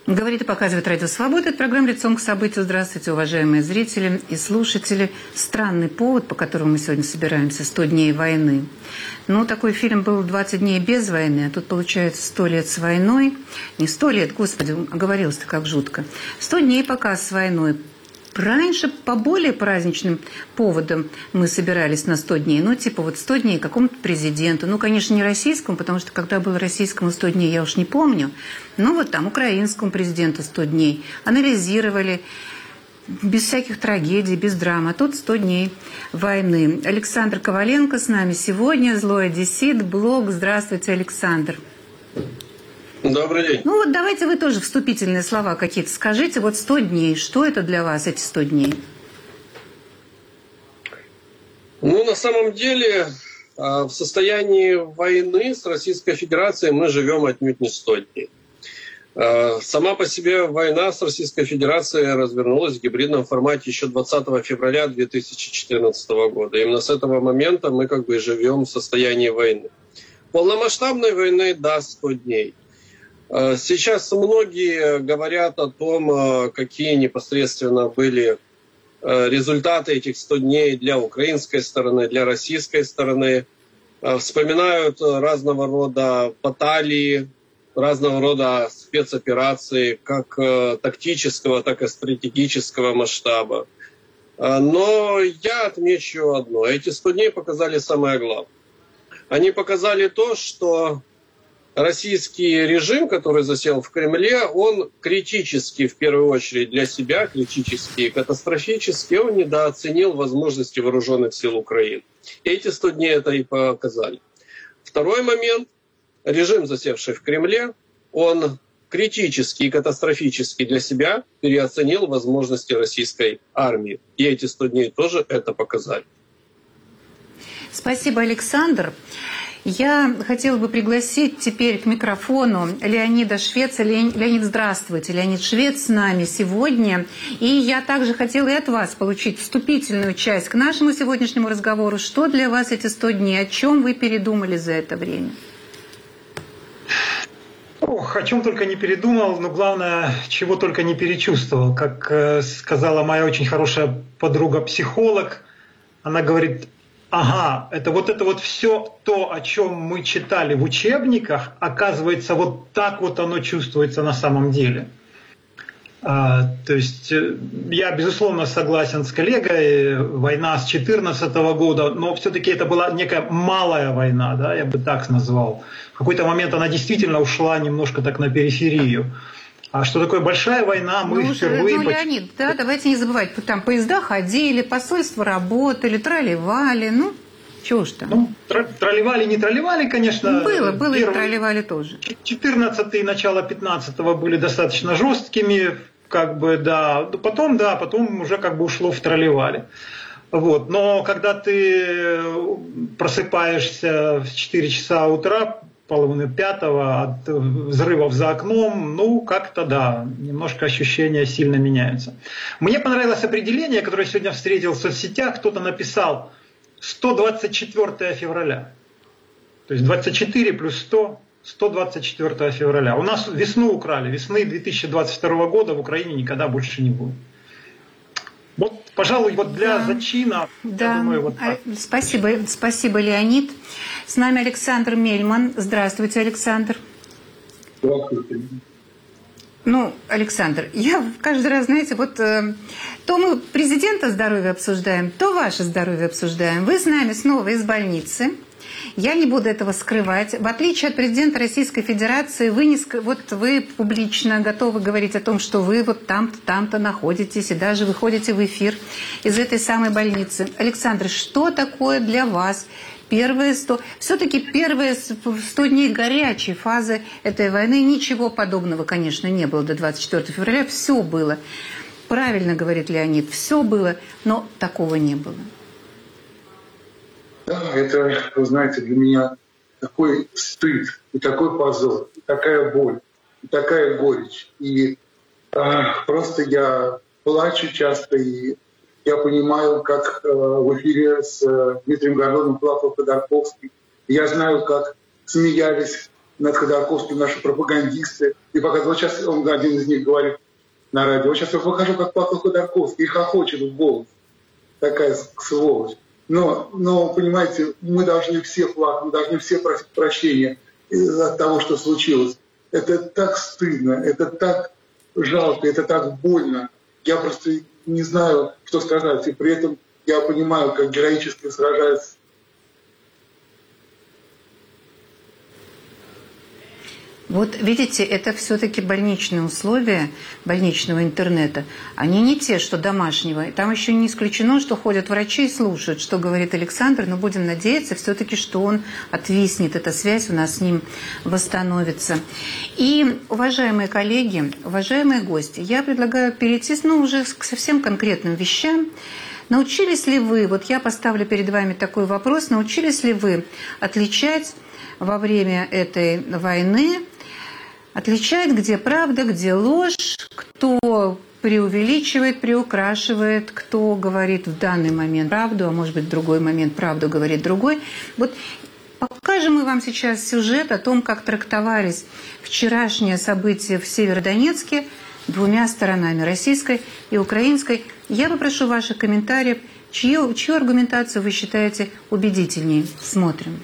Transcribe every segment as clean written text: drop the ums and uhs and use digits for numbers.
Говорит и показывает Радио Свобода. Это программа «Лицом к событию». Здравствуйте, уважаемые зрители и слушатели. Странный повод, по которому мы сегодня собираемся, 100 дней войны. Ну, такой фильм был «20 дней без войны», а тут получается 100 лет с войной. Не 100 лет, господи, оговорилась-то как жутко. 100 дней пока с войной. Раньше по более праздничным поводам мы собирались на 100 дней. Ну, типа вот 100 дней какому-то президенту. Ну, конечно, не российскому, потому что когда было российскому 100 дней, я уж не помню. Ну, вот там украинскому президенту 100 дней. Анализировали без всяких трагедий, без драм. А тут 100 дней войны. Александр Коваленко с нами сегодня. Злой одессит, блог. Здравствуйте, Александр. Добрый день. Ну вот давайте вы тоже вступительные слова какие-то скажите. Вот 100 дней. Что это для вас, эти 100 дней? Ну, на самом деле, в состоянии войны с Российской Федерацией мы живем отнюдь не 100 дней. Сама по себе война с Российской Федерацией развернулась в гибридном формате еще 20 февраля 2014 года. Именно с этого момента мы как бы живем в состоянии войны. Полномасштабной войны, да, 100 дней. Сейчас многие говорят о том, какие непосредственно были результаты этих 100 дней для украинской стороны, для российской стороны. Вспоминают разного рода баталии, разного рода спецоперации, как тактического, так и стратегического масштаба. Но я отмечу одно. Эти 100 дней показали самое главное. Они показали то, что российский режим, который засел в Кремле, он критически, в первую очередь для себя, критически и катастрофически, он недооценил возможности вооруженных сил Украины. И эти 100 дней это и показали. Второй момент. Режим, засевший в Кремле, он критически и катастрофически для себя переоценил возможности российской армии. И эти 100 дней тоже это показали. Спасибо, Александр. Я хотела бы пригласить теперь к микрофону Леонида Швеца. Леонид, здравствуйте. Леонид Швец с нами сегодня. И я также хотела и от вас получить вступительную часть к нашему сегодняшнему разговору. Что для вас эти 100 дней? О чем вы передумали за это время? Ох, о чем только не передумал, но главное, чего только не перечувствовал. Как сказала моя очень хорошая подруга-психолог, она говорит: ага, это вот все то, о чем мы читали в учебниках, оказывается, вот так вот оно чувствуется на самом деле. То есть я, безусловно, согласен с коллегой, война с 2014 года, но все-таки это была некая малая война, да, я бы так назвал. В какой-то момент она действительно ушла немножко так на периферию. А что такое большая война, мы впервые... Леонид, да, давайте не забывать, там поезда ходили, посольства работали, тролливали, чего ж там? Ну, тролливали, не тролливали, конечно. Было и тролливали тоже. 14-й, начало 15-го были достаточно жесткими, как бы, да. Потом уже как бы ушло в тролливали. Вот. Но когда ты просыпаешься в 4 часа утра, 4:30 от взрывов за окном, как-то да, немножко ощущения сильно меняются. Мне понравилось определение, которое я сегодня встретил в соцсетях. Кто-то написал 124 февраля. То есть 24 плюс 100, 124 февраля. У нас весну украли. Весны 2022 года в Украине никогда больше не будет. Вот, пожалуй, вот для зачина, да. Я думаю, вот так. Спасибо, Леонид. С нами Александр Мельман. Здравствуйте, Александр. Здравствуйте. Александр, я каждый раз, знаете, то мы президента здоровья обсуждаем, то ваше здоровье обсуждаем. Вы с нами снова из больницы. Я не буду этого скрывать. В отличие от президента Российской Федерации, вы публично готовы говорить о том, что вы вот там-то, там-то находитесь и даже выходите в эфир из этой самой больницы. Александр, что такое для вас все-таки первые 100 дней горячей фазы этой войны? Ничего подобного, конечно, не было до 24 февраля. Все было. Правильно говорит Леонид, все было, но такого не было. Да, это, вы знаете, для меня такой стыд, и такой позор, и такая боль, и такая горечь. И просто я плачу часто, и я понимаю, как в эфире с Дмитрием Гордоном плакал Ходорковский. Я знаю, как смеялись над Ходорковским наши пропагандисты. И показывают, вот сейчас он, один из них говорит на радио, вот сейчас я покажу, как плакал Ходорковский, и хохочет в голос. Такая сволочь. Но, понимаете, мы должны все плакать, мы должны все просить прощения от того, что случилось. Это так стыдно, это так жалко, это так больно. Я просто не знаю, что сказать. И при этом я понимаю, как героически сражается. Вот видите, это все-таки больничные условия больничного интернета. Они не те, что домашнего. Там еще не исключено, что ходят врачи и слушают, что говорит Александр. Но будем надеяться все-таки, что он отвиснет, эта связь у нас с ним восстановится. И, уважаемые коллеги, уважаемые гости, я предлагаю перейти уже к совсем конкретным вещам. Научились ли вы, вот я поставлю перед вами такой вопрос, научились ли вы отличать во время этой войны, отличать, где правда, где ложь, кто преувеличивает, приукрашивает, кто говорит в данный момент правду, а может быть в другой момент правду говорит другой. Вот покажем мы вам сейчас сюжет о том, как трактовались вчерашние события в Северодонецке двумя сторонами, российской и украинской. Я попрошу ваших комментариев, чью аргументацию вы считаете убедительнее. Смотрим.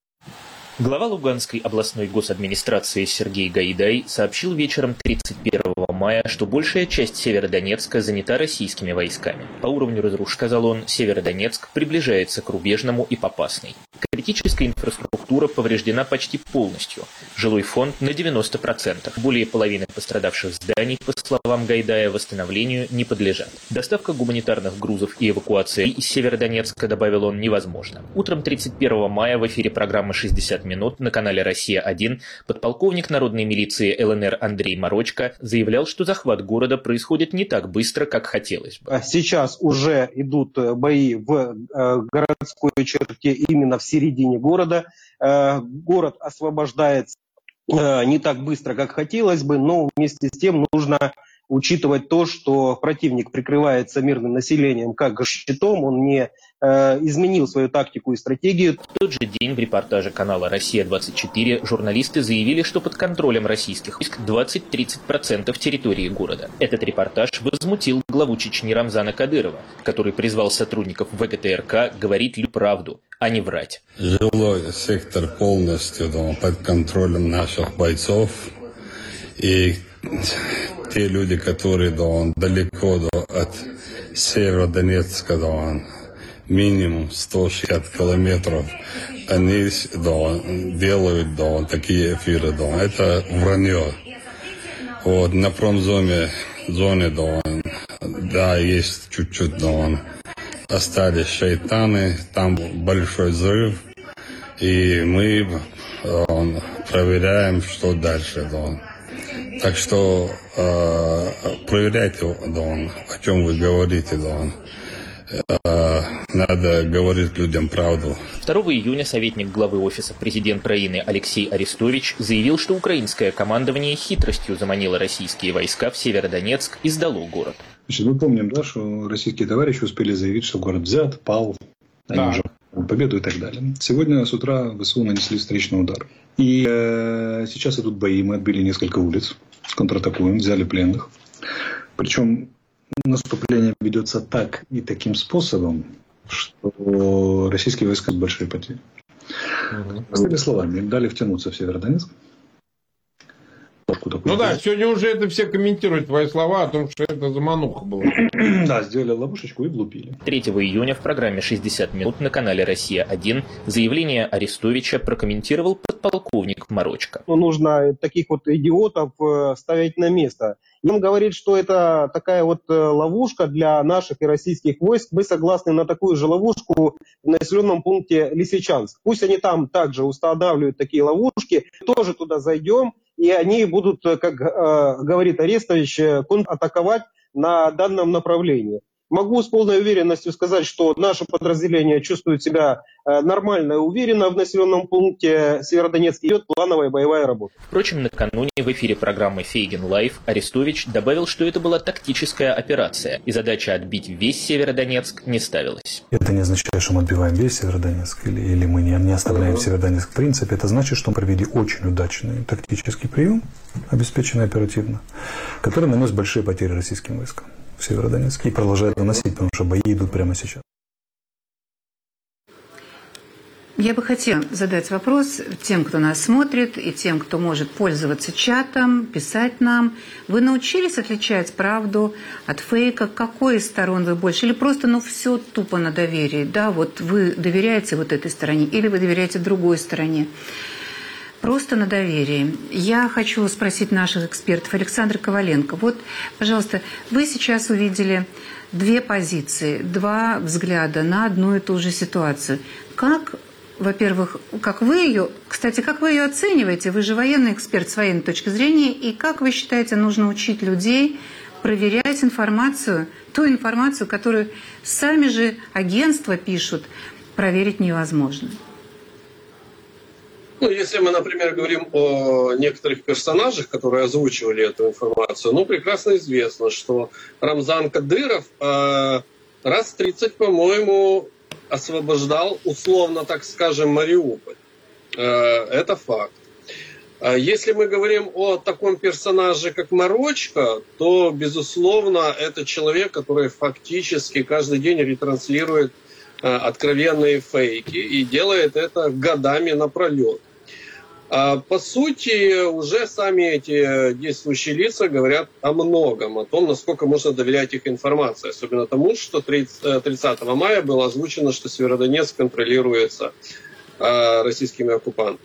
Глава Луганской областной госадминистрации Сергей Гайдай сообщил вечером 31 мая, что большая часть Северодонецка занята российскими войсками. По уровню разрушения, сказал он, Северодонецк приближается к Рубежному и Попасной. Критическая инфраструктура повреждена почти полностью. Жилой фонд на 90%. Более половины пострадавших зданий, по словам Гайдая, восстановлению не подлежат. Доставка гуманитарных грузов и эвакуация из Северодонецка, добавил он, невозможна. Утром 31 мая в эфире программы «60 минут» на канале «Россия-1» подполковник народной милиции ЛНР Андрей Марочко заявлял, что захват города происходит не так быстро, как хотелось бы. Сейчас уже идут бои в городской черте, именно в середине города. Город освобождается не так быстро, как хотелось бы, но вместе с тем нужно учитывать то, что противник прикрывается мирным населением как щитом, он не изменил свою тактику и стратегию. В тот же день в репортаже канала «Россия-24» журналисты заявили, что под контролем российских войск 20-30% территории города. Этот репортаж возмутил главу Чечни Рамзана Кадырова, который призвал сотрудников ВГТРК говорить правду, а не врать. Жилой сектор полностью под контролем наших бойцов. И те люди, которые далеко от Северодонецка, минимум 160 километров, они делают такие эфиры. Это вранье. На промзоне есть чуть-чуть, остались шайтаны, там большой взрыв, и мы проверяем, что дальше. Так что проверяйте, о чем вы говорите. Надо говорить людям правду. 2 июня советник главы Офиса президента Украины Алексей Арестович заявил, что украинское командование хитростью заманило российские войска в Северодонецк и сдало город. Значит, мы помним, что российские товарищи успели заявить, что город взят, пал, они уже победу и так далее. Сегодня с утра ВСУ нанесли встречный удар. И сейчас идут бои, мы отбили несколько улиц, контратакуем, взяли пленных. Причем наступление ведется так и таким способом, что российские войска с большой потерей. Простыми словами, им дали втянуться в Северодонецк. Сегодня уже это все комментируют твои слова о том, что это замануха была. Да, сделали ловушечку и влупили. 3 июня в программе «60 минут» на канале «Россия-1» заявление Арестовича прокомментировал подполковник Марочко. Нужно таких идиотов ставить на место. Он говорит, что это такая ловушка для наших и российских войск. Мы согласны на такую же ловушку в населенном пункте Лисичанск. Пусть они там также устанавливают такие ловушки, тоже туда зайдем, и они будут, как говорит Арестович, контратаковать на данном направлении. Могу с полной уверенностью сказать, что наше подразделение чувствует себя нормально и уверенно в населенном пункте Северодонецк. Идет плановая боевая работа. Впрочем, накануне в эфире программы «Фейгин Лайв» Арестович добавил, что это была тактическая операция, и задача отбить весь Северодонецк не ставилась. Это не означает, что мы отбиваем весь Северодонецк или мы не оставляем Северодонецк в принципе. Это значит, что мы провели очень удачный тактический прием, обеспеченный оперативно, который нанес большие потери российским войскам в Северодонецке и продолжает наносить, потому что бои идут прямо сейчас. Я бы хотела задать вопрос тем, кто нас смотрит, и тем, кто может пользоваться чатом, писать нам. Вы научились отличать правду от фейка? Какой из сторон вы больше? Или просто, все тупо на доверии? Да, вот вы доверяете вот этой стороне, или вы доверяете другой стороне? Просто на доверии. Я хочу спросить наших экспертов. Александр Коваленко, вот, пожалуйста, вы сейчас увидели две позиции, два взгляда на одну и ту же ситуацию. Как, во-первых, как вы ее оцениваете? Вы же военный эксперт с военной точки зрения. И как вы считаете, нужно учить людей проверять информацию, ту информацию, которую сами же агентства пишут, проверить невозможно? Если мы, например, говорим о некоторых персонажах, которые озвучивали эту информацию, прекрасно известно, что Рамзан Кадыров раз 30, по-моему, освобождал, условно, так скажем, Мариуполь. Это факт. Если мы говорим о таком персонаже, как Морочко, то, безусловно, это человек, который фактически каждый день ретранслирует откровенные фейки и делает это годами напролет. По сути, уже сами эти действующие лица говорят о многом, о том, насколько можно доверять их информации. Особенно тому, что 30 мая было озвучено, что Северодонецк контролируется российскими оккупантами.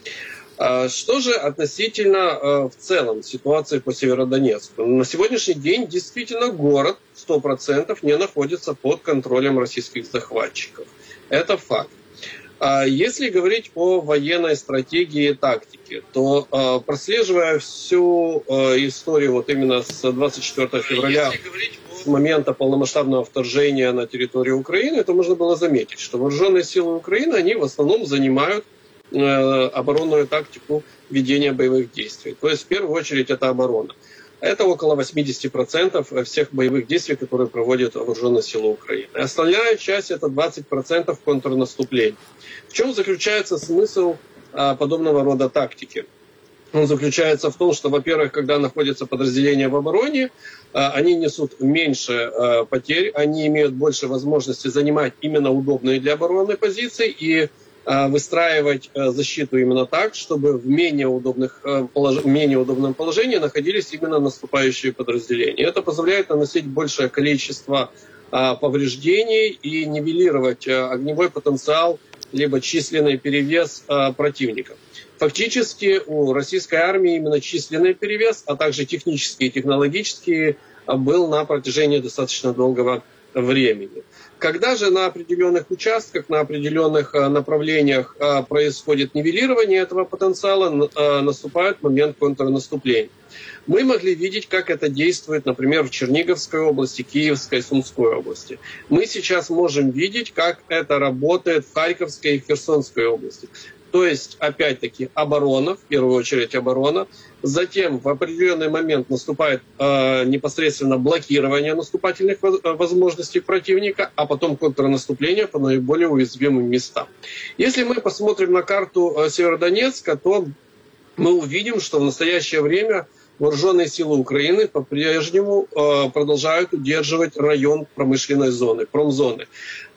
Что же относительно в целом ситуации по Северодонецку? На сегодняшний день действительно город 100% не находится под контролем российских захватчиков. Это факт. Если говорить о военной стратегии и тактике, то прослеживая всю историю вот именно с 24 февраля, с момента полномасштабного вторжения на территорию Украины, то можно было заметить, что вооруженные силы Украины, они в основном занимают оборонную тактику ведения боевых действий. То есть в первую очередь это оборона. Это около 80% всех боевых действий, которые проводят вооруженные силы Украины. Остальная часть это 20% контрнаступления. В чем заключается смысл подобного рода тактики? Он заключается в том, что, во-первых, когда находятся подразделения в обороне, они несут меньше потерь, они имеют больше возможности занимать именно удобные для обороны позиции и выстраивать защиту именно так, чтобы в менее удобном положении находились именно наступающие подразделения. Это позволяет наносить большее количество повреждений и нивелировать огневой потенциал либо численный перевес противника. Фактически у российской армии именно численный перевес, а также технический и технологический был на протяжении достаточно долгого времени. Когда же на определенных участках, на определенных направлениях происходит нивелирование этого потенциала, наступает момент контрнаступления. Мы могли видеть, как это действует, например, в Черниговской области, Киевской, Сумской области. Мы сейчас можем видеть, как это работает в Харьковской и Херсонской области. То есть, опять-таки, оборона, в первую очередь оборона. Затем в определенный момент наступает непосредственно блокирование наступательных возможностей противника, а потом контрнаступление по наиболее уязвимым местам. Если мы посмотрим на карту Северодонецка, то мы увидим, что в настоящее время вооруженные силы Украины по-прежнему продолжают удерживать район промышленной зоны, промзоны.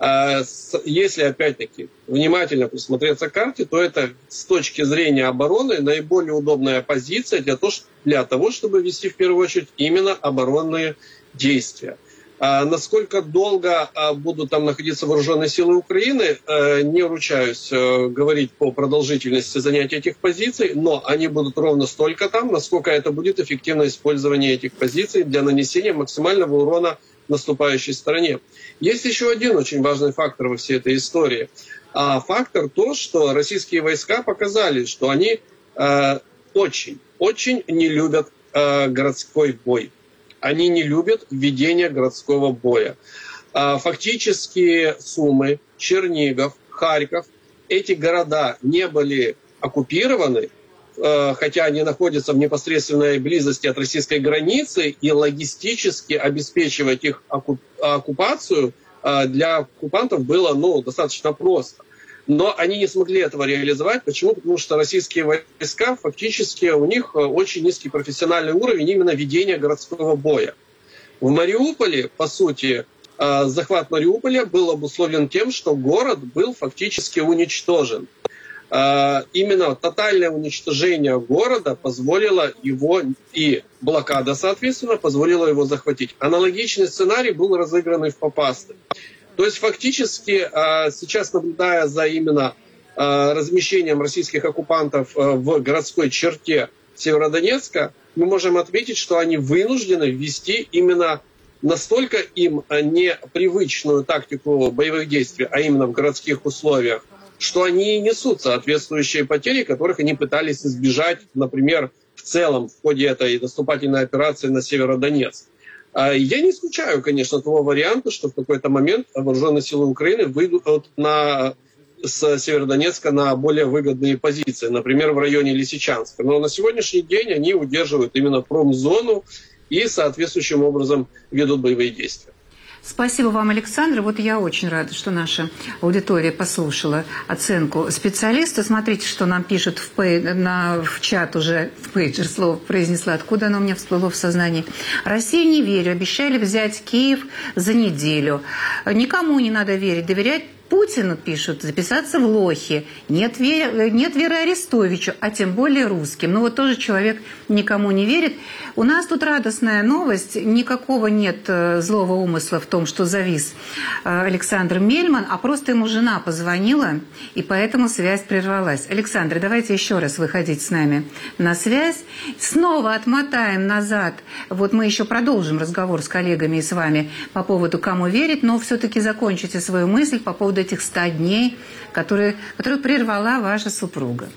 Если, опять-таки, внимательно присмотреться к карте, то это с точки зрения обороны наиболее удобная позиция для того, чтобы вести в первую очередь именно оборонные действия. Насколько долго будут там находиться вооруженные силы Украины, не ручаюсь говорить по продолжительности занятия этих позиций, но они будут ровно столько там, насколько это будет эффективное использование этих позиций для нанесения максимального урона наступающей стороне. Есть еще один очень важный фактор во всей этой истории. Фактор то, что российские войска показали, что они очень не любят городской бой. Они не любят ведение городского боя. Фактически Сумы, Чернигов, Харьков, эти города не были оккупированы, хотя они находятся в непосредственной близости от российской границы, и логистически обеспечивать их оккупацию для оккупантов было достаточно просто. Но они не смогли этого реализовать. Почему? Потому что российские войска, фактически у них очень низкий профессиональный уровень именно ведения городского боя. В Мариуполе, по сути, захват Мариуполя был обусловлен тем, что город был фактически уничтожен. Именно тотальное уничтожение города позволило его, и блокада, соответственно, позволила его захватить. Аналогичный сценарий был разыгран и в Попасной. То есть фактически сейчас, наблюдая за именно размещением российских оккупантов в городской черте Северодонецка, мы можем отметить, что они вынуждены ввести именно настолько им непривычную тактику боевых действий, а именно в городских условиях, что они несут соответствующие потери, которых они пытались избежать, например, в целом в ходе этой наступательной операции на Северодонецк. Я не исключаю, конечно, того варианта, что в какой-то момент вооруженные силы Украины выйдут с Северодонецка на более выгодные позиции, например, в районе Лисичанска. Но на сегодняшний день они удерживают именно промзону и соответствующим образом ведут боевые действия. Спасибо вам, Александр. Вот я очень рада, что наша аудитория послушала оценку специалиста. Смотрите, что нам пишут в чат уже, в пейджер слово произнесла. Откуда оно у меня всплыло в сознании? России не верю. Обещали взять Киев за неделю. Никому не надо верить. Доверять Путину, пишут, записаться в лохи. Нет веры Арестовичу, а тем более русским. Ну вот тоже человек никому не верит. У нас тут радостная новость. Никакого нет злого умысла в том, что завис Александр Мельман, а просто ему жена позвонила, и поэтому связь прервалась. Александр, давайте еще раз выходить с нами на связь. Снова отмотаем назад. Вот мы еще продолжим разговор с коллегами и с вами по поводу «Кому верить», но все-таки закончите свою мысль по поводу этих 100 дней, которые прервала ваша супруга.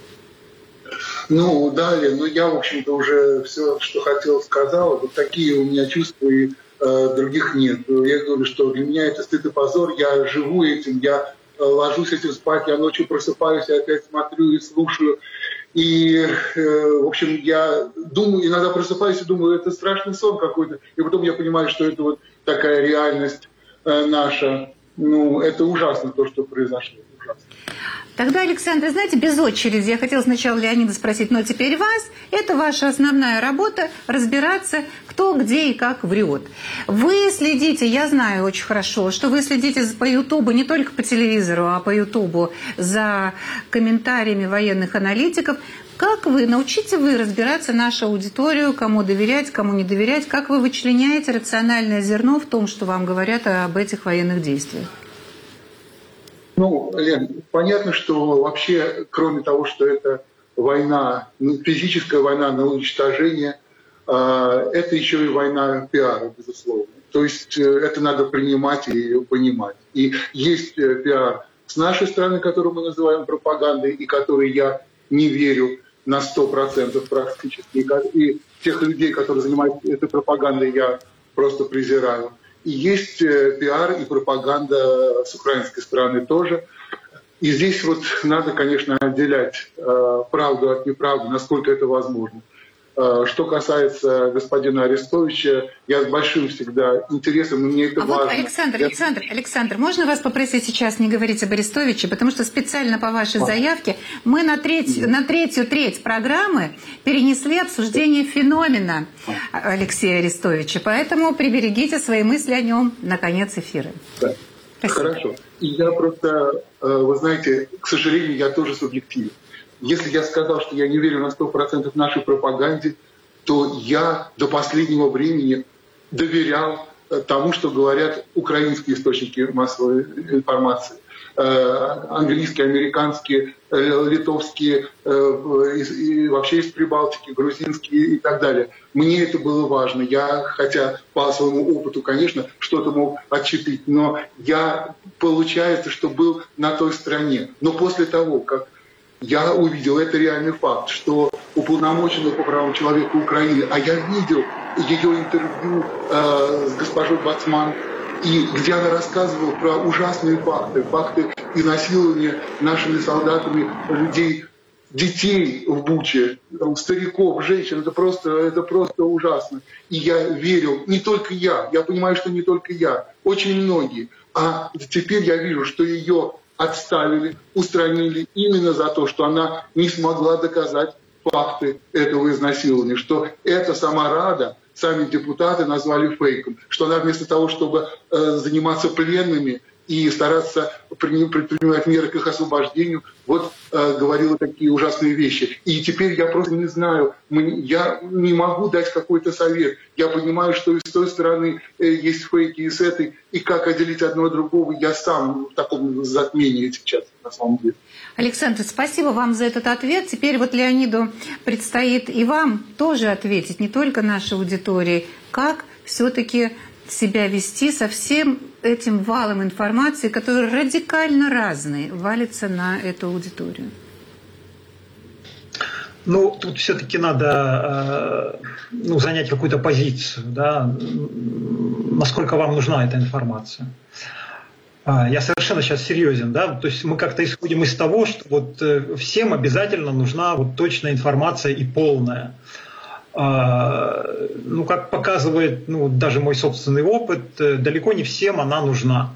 Далее, я, в общем-то, уже все, что хотел, сказал. Вот такие у меня чувства, и других нет. Я говорю, что для меня это стыд и позор. Я живу этим, я ложусь этим спать, я ночью просыпаюсь, я опять смотрю и слушаю. И, в общем, я думаю, иногда просыпаюсь и думаю, это страшный сон какой-то. И потом я понимаю, что это вот такая реальность наша. Это ужасно, то, что произошло. Ужасно. Тогда, Александр, знаете, без очереди, я хотела сначала Леонида спросить, но теперь вас, это ваша основная работа, разбираться, кто, где и как врет. Вы следите, я знаю очень хорошо, что вы следите по Ютубу, не только по телевизору, а по Ютубу, за комментариями военных аналитиков. Как научите вы разбираться нашу аудиторию, кому доверять, кому не доверять? Как вы вычленяете рациональное зерно в том, что вам говорят об этих военных действиях? Лен, понятно, что вообще, кроме того, что это война, физическая война на уничтожение, это еще и война пиара, безусловно. То есть это надо принимать и понимать. И есть пиар с нашей стороны, который мы называем пропагандой, и который я не верю на 100% практически. И тех людей, которые занимаются этой пропагандой, я просто презираю. И есть пиар и пропаганда с украинской стороны тоже. И здесь вот надо, конечно, отделять правду от неправды, насколько это возможно. Что касается господина Арестовича, я с большим всегда интересом, и мне это важно. Вот, Александр, можно вас попросить сейчас не говорить об Арестовиче, потому что специально по вашей заявке мы на третью треть программы перенесли обсуждение феномена Алексея Арестовича, поэтому приберегите свои мысли о нем на конец эфира. Да. Хорошо. И я просто, вы знаете, к сожалению, я тоже субъективен. Если я сказал, что я не верю на 100% нашей пропаганде, то я до последнего времени доверял тому, что говорят украинские источники массовой информации. Английские, американские, литовские, и вообще из Прибалтики, грузинские и так далее. Мне это было важно. Я, хотя по своему опыту, конечно, что-то мог отчитать, но я, получается, что был на той стороне. Но после того, как я увидел, это реальный факт, что уполномоченный по правам человека Украины, а я видел ее интервью с госпожой Бацман, и где она рассказывала про ужасные факты изнасилования нашими солдатами людей, детей в Буче, стариков, женщин. Это просто ужасно. И я верил, не только я понимаю, что не только я, очень многие. А теперь я вижу, что ее отставили, устранили именно за то, что она не смогла доказать факты этого изнасилования, что это сама Рада, сами депутаты назвали фейком, что она вместо того, чтобы заниматься пленными и стараться предпринимать меры к их освобождению, говорила такие ужасные вещи. И теперь я просто не знаю, я не могу дать какой-то совет. Я понимаю, что и с той стороны есть фейки, и с этой, и как отделить одно от другого, я сам в таком затмении сейчас, на самом деле. Александр, спасибо вам за этот ответ. Теперь Леониду предстоит и вам тоже ответить, не только нашей аудитории, как все-таки себя вести со всем этим валом информации, который радикально разный, валится на эту аудиторию. Тут все-таки надо занять какую-то позицию, да, насколько вам нужна эта информация. Я совершенно сейчас серьезен, да, то есть мы как-то исходим из того, что всем обязательно нужна точная информация и полная. Как показывает даже мой собственный опыт, далеко не всем она нужна.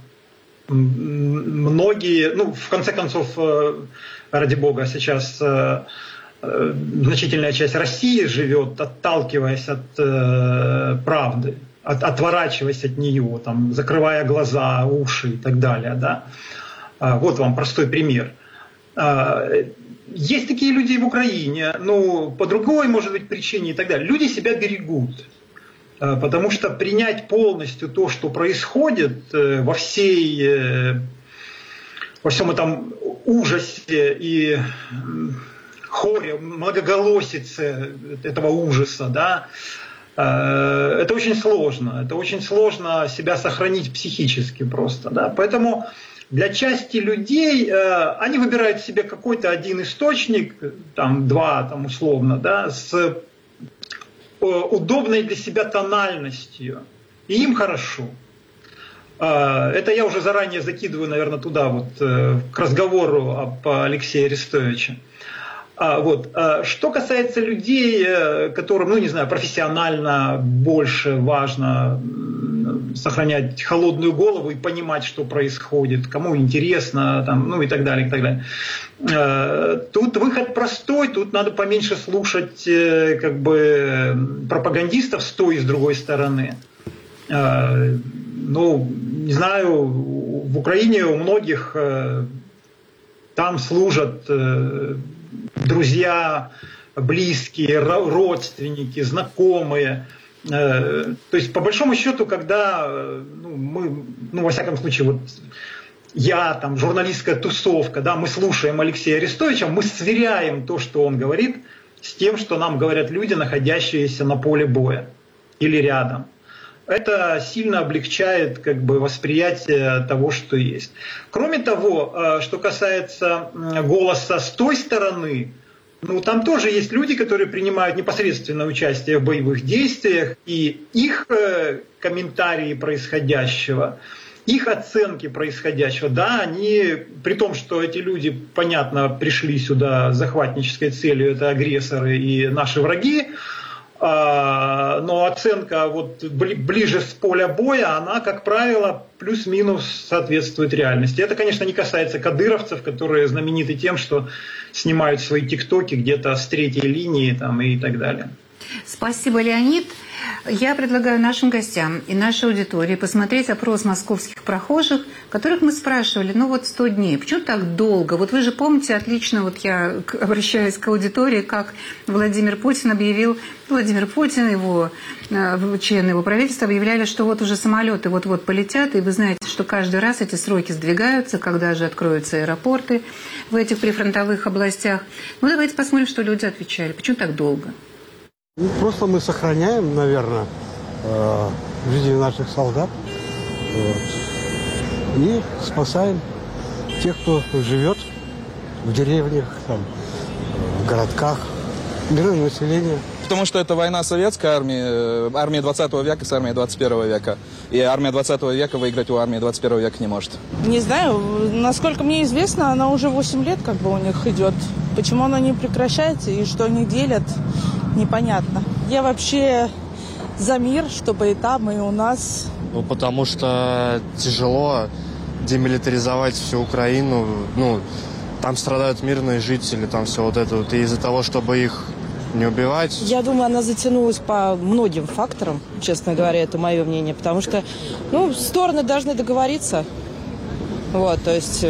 Многие, в конце концов, ради бога, сейчас значительная часть России живет, отталкиваясь от правды, отворачиваясь от нее, закрывая глаза, уши и так далее. Да? Вот вам простой пример. Есть такие люди и в Украине, по другой, может быть, причине и так далее. Люди себя берегут, потому что принять полностью то, что происходит во всем этом ужасе и хоре, многоголосице этого ужаса, да, это очень сложно. Это очень сложно себя сохранить психически просто. Да. Поэтому для части людей они выбирают себе какой-то один источник, два условно, да, с удобной для себя тональностью, и им хорошо. Это я уже заранее закидываю, наверное, туда, к разговору об Алексее Арестовиче. Что касается людей, которым, профессионально больше важно сохранять холодную голову и понимать, что происходит, кому интересно, и так далее, и так далее. Тут выход простой, тут надо поменьше слушать пропагандистов с той и с другой стороны. Не знаю, в Украине у многих там служат друзья, близкие, родственники, знакомые. То есть, по большому счету, когда мы, во всяком случае, я, журналистская тусовка, да, мы слушаем Алексея Арестовича, мы сверяем то, что он говорит, с тем, что нам говорят люди, находящиеся на поле боя или рядом. Это сильно облегчает восприятие того, что есть. Кроме того, что касается голоса с той стороны, там тоже есть люди, которые принимают непосредственное участие в боевых действиях, и их комментарии происходящего, их оценки происходящего, да, они, при том, что эти люди, понятно, пришли сюда с захватнической целью, это агрессоры и наши враги, но оценка ближе с поля боя, она, как правило, плюс-минус соответствует реальности. Это, конечно, не касается кадыровцев, которые знамениты тем, что снимают свои тиктоки где-то с третьей линии и так далее. Спасибо, Леонид. Я предлагаю нашим гостям и нашей аудитории посмотреть опрос московских прохожих, которых мы спрашивали, 100 дней. Почему так долго? Вы же помните отлично, я обращаюсь к аудитории, как Владимир Путин, его члены его правительства объявляли, что уже самолеты вот-вот полетят, и вы знаете, что каждый раз эти сроки сдвигаются, когда же откроются аэропорты в этих прифронтовых областях. Давайте посмотрим, что люди отвечали. Почему так долго? Просто мы сохраняем, наверное, жизни наших солдат и спасаем тех, кто живет в деревнях, в городках, мирное население. Потому что это война советской армии, армии 20 века с армией 21 века. И армия 20 века выиграть у армии 21 века не может. Не знаю, насколько мне известно, она уже 8 лет как бы у них идет. Почему она не прекращается и что они делят, непонятно. Я вообще за мир, чтобы и там, и у нас. Ну, потому что тяжело демилитаризовать всю Украину. Ну, там страдают мирные жители, там все вот это вот. И из-за того, чтобы их не убивать. Я думаю, она затянулась по многим факторам, честно говоря, это мое мнение. Потому что, стороны должны договориться. Вот, то есть...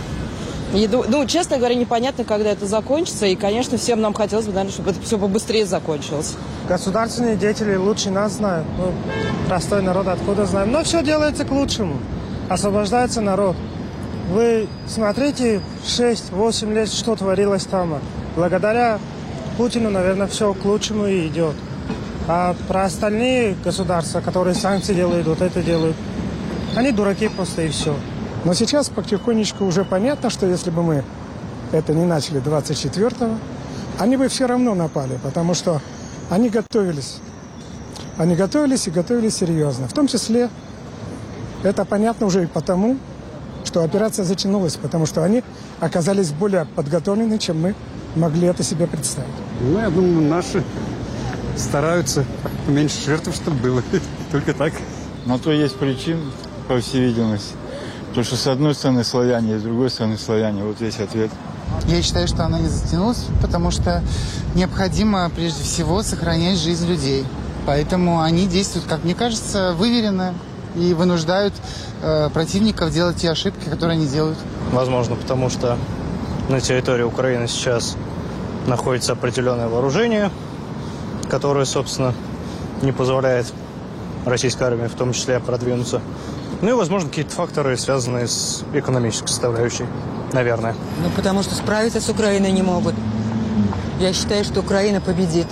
честно говоря, непонятно, когда это закончится. И, конечно, всем нам хотелось бы, наверное, чтобы это все побыстрее закончилось. Государственные деятели лучше нас знают. Простой народ откуда знаем. Но все делается к лучшему. Освобождается народ. Вы смотрите, 6-8 лет, что творилось там. Благодаря Путину, наверное, все к лучшему и идет. А про остальные государства, которые санкции делают, вот это делают, они дураки просто и все. Но сейчас потихонечку уже понятно, что если бы мы это не начали 24-го, они бы все равно напали, потому что они готовились. Они готовились и готовились серьезно. В том числе это понятно уже и потому, что операция затянулась, потому что они оказались более подготовлены, чем мы могли это себе представить. Я думаю, наши стараются меньше жертв, чтобы было. Только так. На то есть причин, по всей видимости. Потому что с одной стороны славяне, с другой стороны славяне. Вот весь ответ. Я считаю, что она не затянулась, потому что необходимо прежде всего сохранять жизнь людей. Поэтому они действуют, как мне кажется, выверенно и вынуждают противников делать те ошибки, которые они делают. Возможно, потому что на территории Украины сейчас находится определенное вооружение, которое, собственно, не позволяет российской армии в том числе продвинуться. Ну и, возможно, какие-то факторы, связанные с экономической составляющей, наверное. Потому что справиться с Украиной не могут. Я считаю, что Украина победит.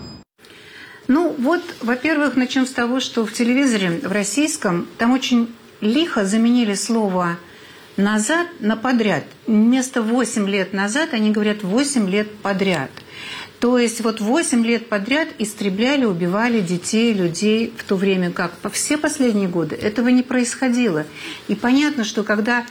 Во-первых, начнем с того, что в телевизоре, в российском, там очень лихо заменили слово «назад» на «подряд». Вместо 8 лет назад они говорят 8 лет подряд. То есть 8 лет подряд истребляли, убивали детей, людей, в то время как все последние годы этого не происходило. И понятно, что когда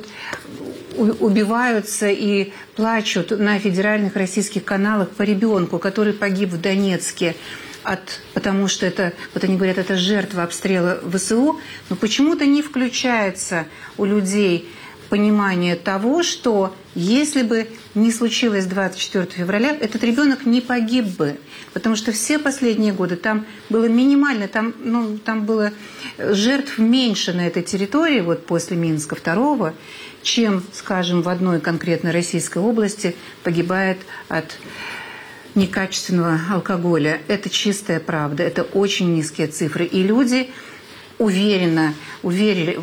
убиваются и плачут на федеральных российских каналах по ребенку, который погиб в Донецке, потому что они говорят, это жертва обстрела ВСУ, но почему-то не включается у людей понимание того, что если бы не случилось 24 февраля, этот ребенок не погиб бы. Потому что все последние годы там было минимально, там было жертв меньше на этой территории, после Минска 2, чем, скажем, в одной конкретной российской области погибает от некачественного алкоголя. Это чистая правда, это очень низкие цифры. И люди поверили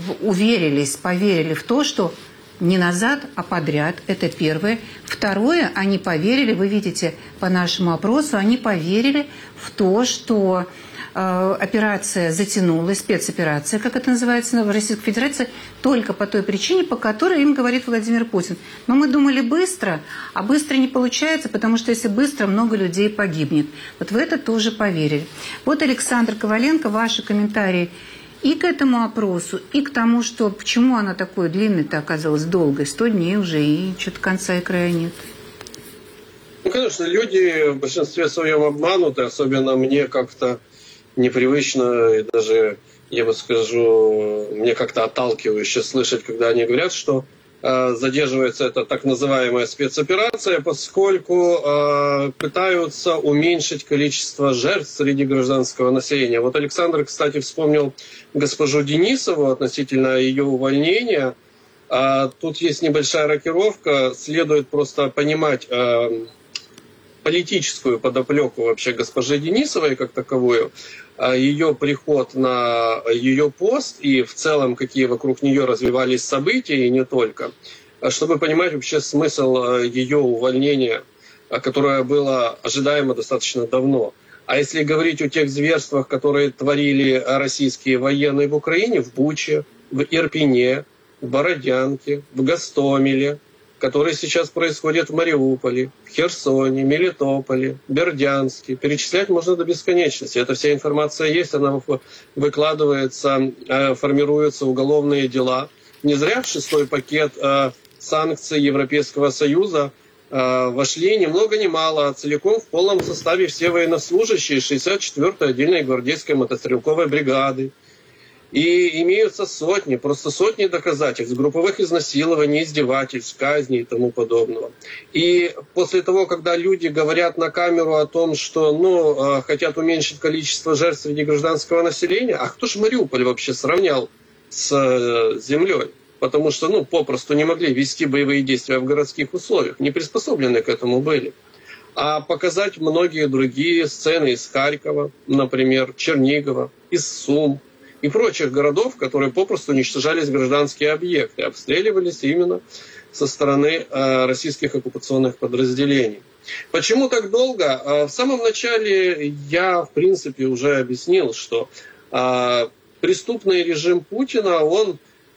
в то, что не назад, а подряд. Это первое. Второе, они поверили, вы видите по нашему опросу, они поверили в то, что операция затянулась, спецоперация, как это называется в Российской Федерации, только по той причине, по которой им говорит Владимир Путин. Но мы думали быстро, а быстро не получается, потому что если быстро, много людей погибнет. В это тоже поверили. Александр Коваленко, ваши комментарии и к этому опросу, и к тому, что почему она такой длинной-то оказалась долгой, 100 дней уже, и что-то конца и края нет. Конечно, люди в большинстве своем обмануты, особенно мне как-то непривычно, и даже, я бы скажу, мне как-то отталкивающе слышать, когда они говорят, что задерживается эта так называемая спецоперация, поскольку пытаются уменьшить количество жертв среди гражданского населения. Александр, кстати, вспомнил госпожу Денисову относительно ее увольнения. Тут есть небольшая рокировка. Следует просто понимать политическую подоплеку вообще госпожи Денисовой как таковую, ее приход на ее пост и в целом какие вокруг нее развивались события и не только, чтобы понимать вообще смысл ее увольнения, которое было ожидаемо достаточно давно. А если говорить о тех зверствах, которые творили российские военные в Украине, в Буче, в Ирпене, в Бородянке, в Гостомеле, который сейчас происходит в Мариуполе, в Херсоне, Мелитополе, Бердянске. Перечислять можно до бесконечности. Эта вся информация есть, она выкладывается, формируются уголовные дела. Не зря в 6-й пакет санкций Европейского Союза вошли ни много ни мало, а целиком в полном составе все военнослужащие 64-й отдельной гвардейской мотострелковой бригады. И имеются сотни, просто сотни доказательств групповых изнасилований, издевательств, казней и тому подобного. И после того, когда люди говорят на камеру о том, что хотят уменьшить количество жертв среди гражданского населения, а кто же Мариуполь вообще сравнял с землей? Потому что попросту не могли вести боевые действия в городских условиях, не приспособлены к этому были. А показать многие другие сцены из Харькова, например, Чернигова, из Сум, и прочих городов, которые попросту уничтожались гражданские объекты, обстреливались именно со стороны российских оккупационных подразделений. Почему так долго? В самом начале я, в принципе, уже объяснил, что преступный режим Путина, он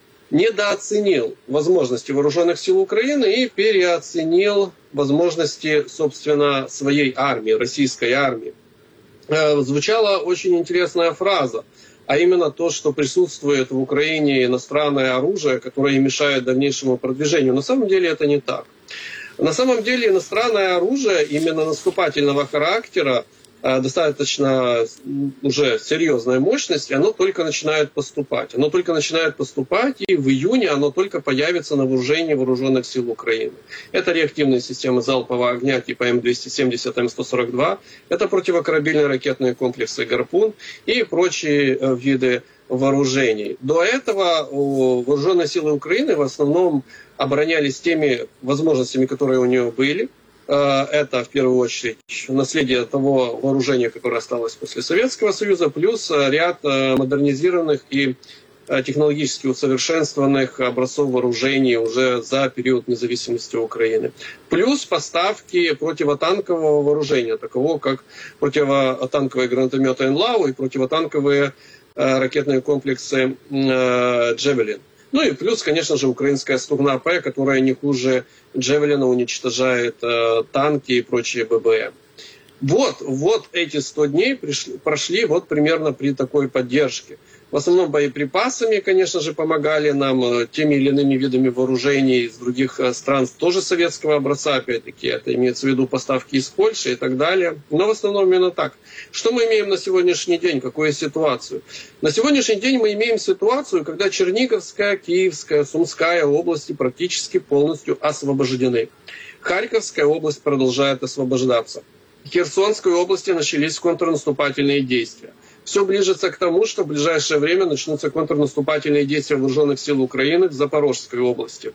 недооценил возможности вооруженных сил Украины и переоценил возможности, собственно, своей армии, российской армии. Звучала очень интересная фраза, а именно то, что присутствует в Украине иностранное оружие, которое мешает дальнейшему продвижению. На самом деле это не так. На самом деле иностранное оружие именно наступательного характера, достаточно уже серьезной мощности, оно только начинает поступать. Оно только начинает поступать, и в июне оно только появится на вооружении вооруженных сил Украины. Это реактивные системы залпового огня типа М270, М142, это противокорабельные ракетные комплексы «Гарпун» и прочие виды вооружений. До этого вооруженные силы Украины в основном оборонялись теми возможностями, которые у нее были. Это, в первую очередь, наследие того вооружения, которое осталось после Советского Союза, плюс ряд модернизированных и технологически усовершенствованных образцов вооружений уже за период независимости Украины. Плюс поставки противотанкового вооружения, такового как противотанковые гранатометы «Энлау» и противотанковые ракетные комплексы «Джевелин». И плюс, конечно же, украинская Стугна-П, которая не хуже Джевелина уничтожает танки и прочие ББМ. Вот эти 100 дней прошли примерно при такой поддержке. В основном боеприпасами, конечно же, помогали нам теми или иными видами вооружений из других стран, тоже советского образца, опять-таки, это имеется в виду поставки из Польши и так далее. Но в основном именно так. Что мы имеем на сегодняшний день, какую ситуацию? На сегодняшний день мы имеем ситуацию, когда Черниговская, Киевская, Сумская области практически полностью освобождены. Харьковская область продолжает освобождаться. В Херсонской области начались контрнаступательные действия. Все ближется к тому, что в ближайшее время начнутся контрнаступательные действия вооруженных сил Украины в Запорожской области.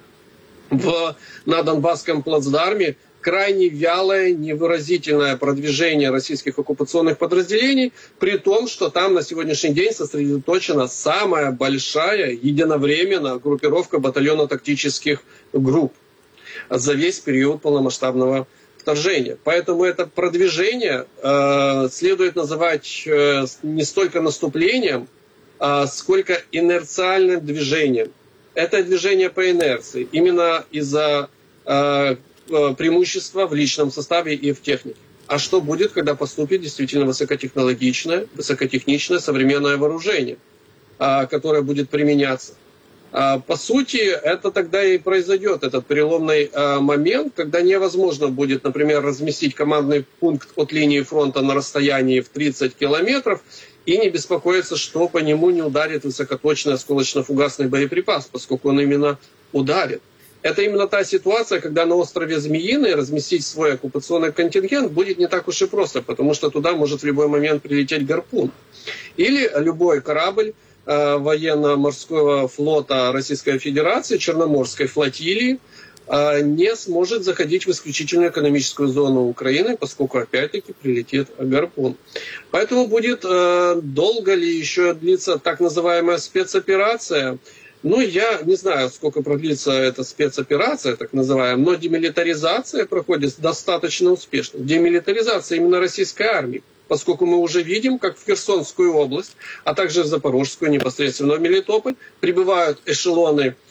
На Донбасском плацдарме крайне вялое, невыразительное продвижение российских оккупационных подразделений, при том, что там на сегодняшний день сосредоточена самая большая единовременно группировка батальонно-тактических групп за весь период полномасштабного вторжения. Поэтому это продвижение следует называть не столько наступлением, сколько инерциальным движением. Это движение по инерции, именно из-за преимущества в личном составе и в технике. А что будет, когда поступит действительно высокотехнологичное, высокотехничное современное вооружение, которое будет применяться? По сути, это тогда и произойдет, этот переломный момент, когда невозможно будет, например, разместить командный пункт от линии фронта на расстоянии в 30 километров и не беспокоиться, что по нему не ударит высокоточный осколочно-фугасный боеприпас, поскольку он именно ударит. Это именно та ситуация, когда на острове Змеиный разместить свой оккупационный контингент будет не так уж и просто, потому что туда может в любой момент прилететь «Гарпун». Или любой корабль военно-морского флота Российской Федерации, Черноморской флотилии, не сможет заходить в исключительную экономическую зону Украины, поскольку опять-таки прилетит «Гарпун». Поэтому будет долго ли еще длиться так называемая спецоперация. Я не знаю, сколько продлится эта спецоперация, так называемая, но демилитаризация проходит достаточно успешно. Демилитаризация именно российской армии. Поскольку мы уже видим, как в Херсонскую область, а также в Запорожскую, непосредственно в Мелитополь, прибывают эшелоны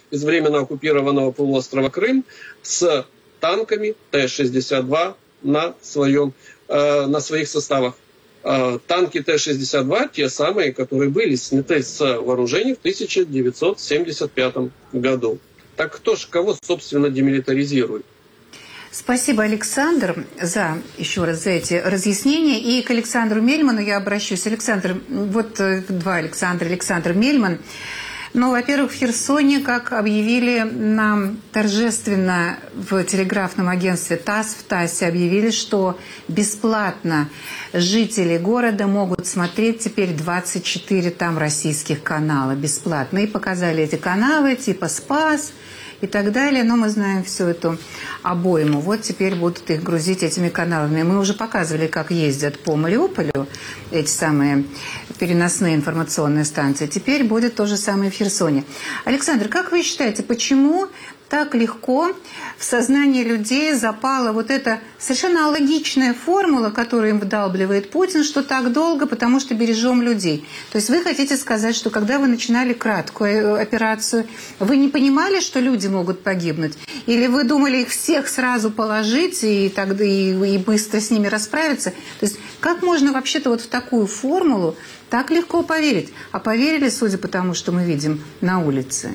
из временно оккупированного полуострова Крым с танками Т-62 на своих составах. Танки Т-62 те самые, которые были сняты с вооружений в 1975 году. Так кто же кого, собственно, демилитаризирует? Спасибо, Александр, еще раз за эти разъяснения. И к Александру Мельману я обращусь. Александр, вот два Александра. Александр Мельман. Ну, во-первых, в Херсоне, как объявили нам торжественно в телеграфном агентстве ТАСС, в ТАССе объявили, что бесплатно жители города могут смотреть теперь 24 там российских канала. Бесплатно. И показали эти каналы типа «Спас» и так далее. Но мы знаем всю эту обойму. Вот теперь будут их грузить этими каналами. Мы уже показывали, как ездят по Мариуполю эти самые переносные информационные станции. Теперь будет то же самое в Херсоне. Александр, как вы считаете, почему так легко в сознание людей запала вот эта совершенно алогичная формула, которую им вдалбливает Путин, что так долго, потому что бережем людей? То есть вы хотите сказать, что когда вы начинали краткую операцию, вы не понимали, что люди могут погибнуть? Или вы думали их всех сразу положить и тогда и быстро с ними расправиться? То есть как можно вообще-то вот в такую формулу так легко поверить? А поверили, судя по тому, что мы видим на улице.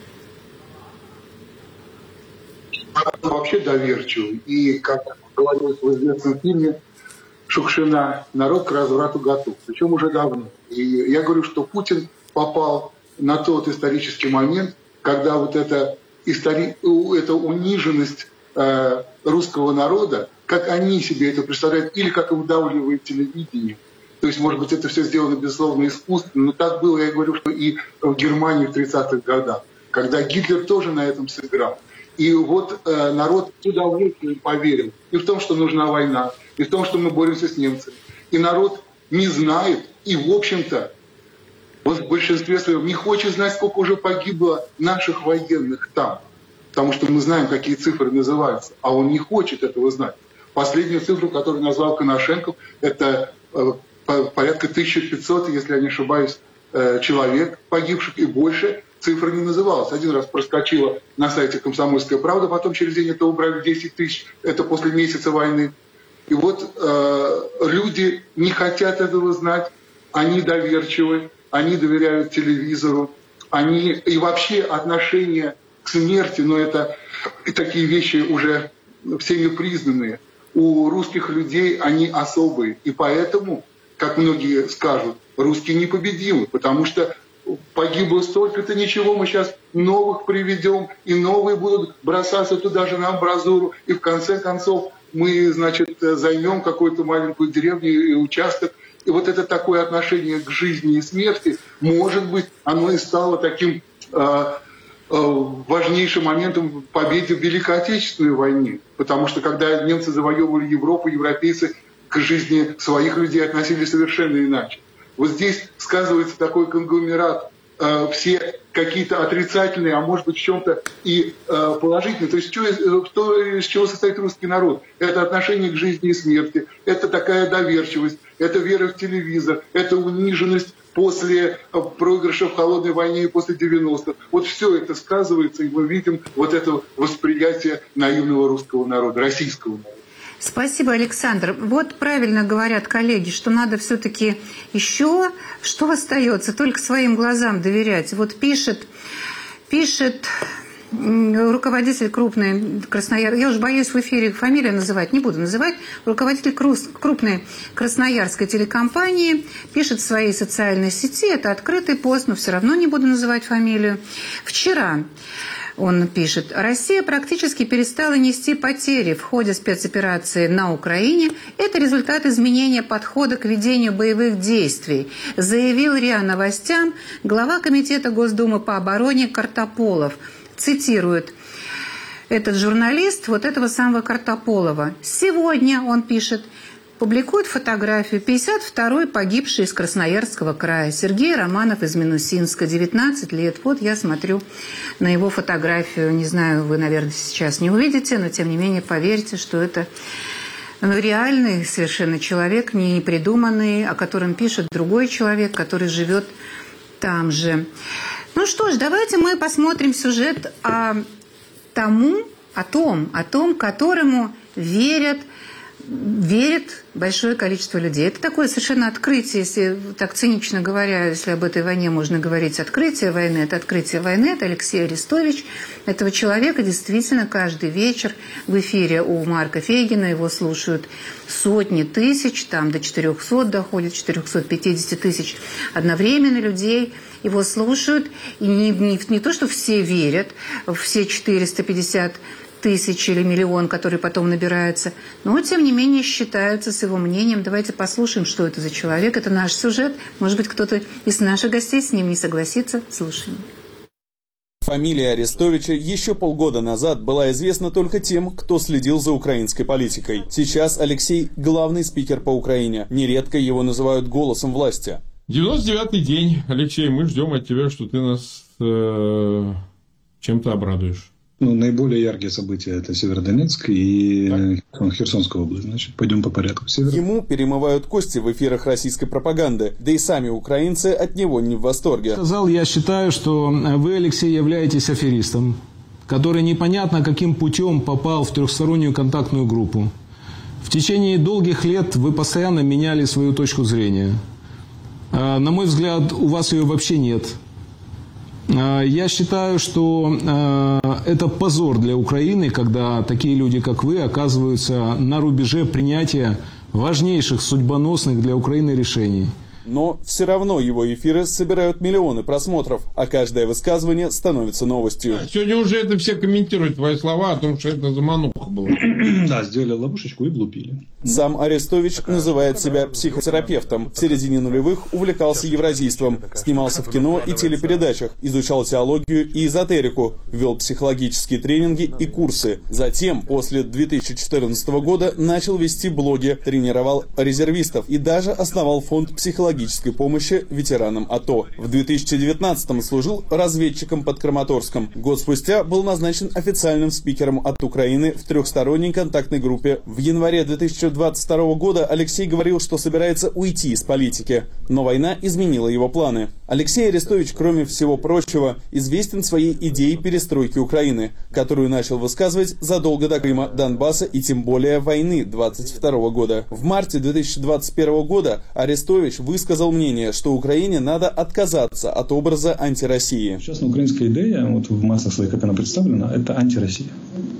Вообще доверчивый. И, как говорилось в известном фильме Шукшина, народ к разврату готов. Причем уже давно. И я говорю, что Путин попал на тот исторический момент, когда вот эта униженность русского народа, как они себе это представляют, или как им вдавливает телевидение. То есть, может быть, это все сделано, безусловно, искусственно, но так было, я говорю, что и в Германии в 30-х годах, когда Гитлер тоже на этом сыграл. И вот народ с удовольствием поверил и в том, что нужна война, и в том, что мы боремся с немцами. И народ не знает, и, в общем-то, вот в большинстве своем не хочет знать, сколько уже погибло наших военных там. Потому что мы знаем, какие цифры называются, а он не хочет этого знать. Последнюю цифру, которую назвал Коношенков, это порядка 1500, если я не ошибаюсь, человек погибших и больше. Цифра не называлась. Один раз проскочила на сайте «Комсомольская правда», потом через день это убрали 10 тысяч. Это после месяца войны. И вот люди не хотят этого знать. Они доверчивы, они доверяют телевизору. И вообще отношение к смерти, но это такие вещи уже всеми признанные. У русских людей они особые. И поэтому, как многие скажут, русские непобедимы, потому что погибло столько-то, ничего, мы сейчас новых приведем, и новые будут бросаться туда же на амбразуру, и в конце концов мы, значит, займем какую-то маленькую деревню и участок. И вот это такое отношение к жизни и смерти, может быть, оно и стало таким важнейшим моментом в победе в Великой Отечественной войне. Потому что когда немцы завоевывали Европу, европейцы к жизни своих людей относились совершенно иначе. Вот здесь сказывается такой конгломерат, все какие-то отрицательные, а может быть в чем-то и положительные. То есть из чего состоит русский народ? Это отношение к жизни и смерти, это такая доверчивость, это вера в телевизор, это униженность после проигрыша в холодной войне и после 90-х. Вот все это сказывается, и мы видим вот это восприятие наивного русского народа, российского народа. Спасибо, Александр. Вот правильно говорят коллеги, что надо все-таки еще, что остается, только своим глазам доверять. Вот пишет руководитель крупной Красноярской, я уж боюсь в эфире фамилию называть, не буду называть, руководитель крупной красноярской телекомпании пишет в своей социальной сети, это открытый пост, но все равно не буду называть фамилию. Вчера он пишет: Россия практически перестала нести потери в ходе спецоперации на Украине. Это результат изменения подхода к ведению боевых действий, заявил РИА Новостям глава Комитета Госдумы по обороне Картополов. Цитирует этот журналист вот этого самого Картополова. Сегодня, он пишет, публикует фотографию 52-й погибший из Красноярского края Сергей Романов из Минусинска, 19 лет. Вот я смотрю на его фотографию. Не знаю, вы, наверное, сейчас не увидите, но тем не менее поверьте, что это реальный совершенно человек, не придуманный, о котором пишет другой человек, который живет там же. Ну что ж, давайте мы посмотрим сюжет о том, которому верит большое количество людей. Это такое совершенно открытие, если так цинично говоря, если об этой войне можно говорить, открытие войны. Это открытие войны, это Алексей Арестович. Этого человека действительно каждый вечер в эфире у Марка Фейгина его слушают сотни тысяч, там до 400 доходит, 450 тысяч одновременно людей его слушают. И не то, что все верят, все 450 тысяч или миллион, который потом набирается, но, тем не менее, считаются с его мнением. Давайте послушаем, что это за человек. Это наш сюжет. Может быть, кто-то из наших гостей с ним не согласится. Слушаем. Фамилия Арестовича еще полгода назад была известна только тем, кто следил за украинской политикой. Сейчас Алексей – главный спикер по Украине. Нередко его называют голосом власти. 99-й день, Алексей, мы ждем от тебя, что ты нас чем-то обрадуешь. Наиболее яркие события – это Северодонецк и Херсонская область. Значит, пойдем по порядку. Ему перемывают кости в эфирах российской пропаганды, да и сами украинцы от него не в восторге. Я считаю, что вы, Алексей, являетесь аферистом, который непонятно каким путем попал в трехстороннюю контактную группу. В течение долгих лет вы постоянно меняли свою точку зрения. На мой взгляд, у вас ее вообще нет. Я считаю, что это позор для Украины, когда такие люди, как вы, оказываются на рубеже принятия важнейших судьбоносных для Украины решений. Но все равно его эфиры собирают миллионы просмотров, а каждое высказывание становится новостью. Сегодня уже это все комментируют твои слова о том, что это замануха была. Да, сделали ловушечку и влупили. Сам Арестович называет себя психотерапевтом. В середине нулевых увлекался евразийством, снимался в кино и телепередачах, изучал теологию и эзотерику, вел психологические тренинги и курсы. Затем, после 2014 года, начал вести блоги, тренировал резервистов и даже основал фонд психологической помощи ветеранам АТО. В 2019-м служил разведчиком под Краматорском. Год спустя был назначен официальным спикером от Украины в трехсторонней контактной группе. В январе 2022 года Алексей говорил, что собирается уйти из политики, но война изменила его планы. Алексей Арестович, кроме всего прочего, известен своей идеей перестройки Украины, которую начал высказывать задолго до Крыма, Донбасса и тем более войны 22 года. В марте 2021 года Арестович высказал мнение, что Украине надо отказаться от образа антироссии. Сейчас украинская идея, вот в массах своих, как она представлена, это антироссия.